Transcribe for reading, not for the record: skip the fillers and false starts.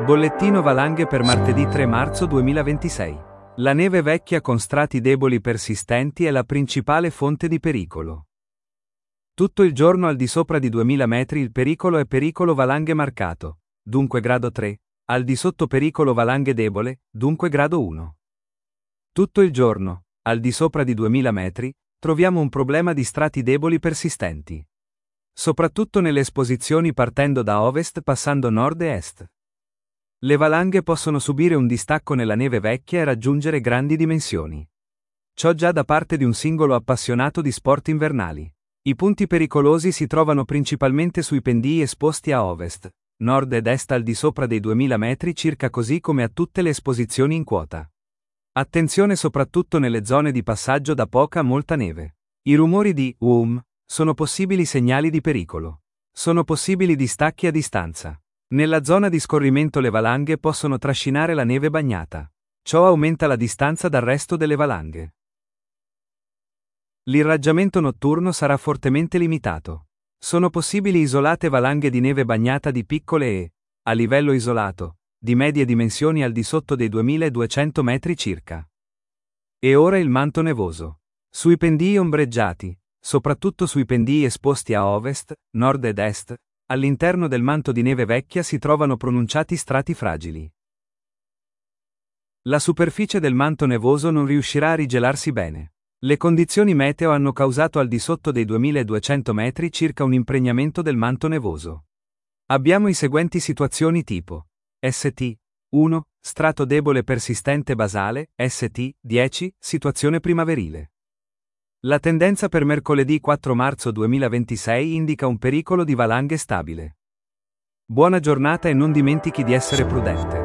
Bollettino valanghe per martedì 3 marzo 2026. La neve vecchia con strati deboli persistenti è la principale fonte di pericolo. Tutto il giorno al di sopra di 2000 metri il pericolo è pericolo valanghe marcato, dunque grado 3, al di sotto pericolo valanghe debole, dunque grado 1. Tutto il giorno, al di sopra di 2000 metri, troviamo un problema di strati deboli persistenti. Soprattutto nelle esposizioni partendo da ovest passando nord e est. Le valanghe possono subire un distacco nella neve vecchia e raggiungere grandi dimensioni. Ciò già da parte di un singolo appassionato di sport invernali. I punti pericolosi si trovano principalmente sui pendii esposti a ovest, nord ed est al di sopra dei 2000 metri circa, così come a tutte le esposizioni in quota. Attenzione soprattutto nelle zone di passaggio da poca a molta neve. I rumori di sono possibili segnali di pericolo. Sono possibili distacchi a distanza. Nella zona di scorrimento le valanghe possono trascinare la neve bagnata. Ciò aumenta la distanza dal resto delle valanghe. L'irraggiamento notturno sarà fortemente limitato. Sono possibili isolate valanghe di neve bagnata di piccole e, a livello isolato, di medie dimensioni al di sotto dei 2200 metri circa. E ora il manto nevoso. Sui pendii ombreggiati, soprattutto sui pendii esposti a ovest, nord ed est, all'interno del manto di neve vecchia si trovano pronunciati strati fragili. La superficie del manto nevoso non riuscirà a rigelarsi bene. Le condizioni meteo hanno causato al di sotto dei 2200 metri circa un impregnamento del manto nevoso. Abbiamo i seguenti situazioni tipo: St. 1, strato debole persistente basale, St. 10, situazione primaverile. La tendenza per mercoledì 4 marzo 2026 indica un pericolo di valanghe stabile. Buona giornata e non dimentichi di essere prudente.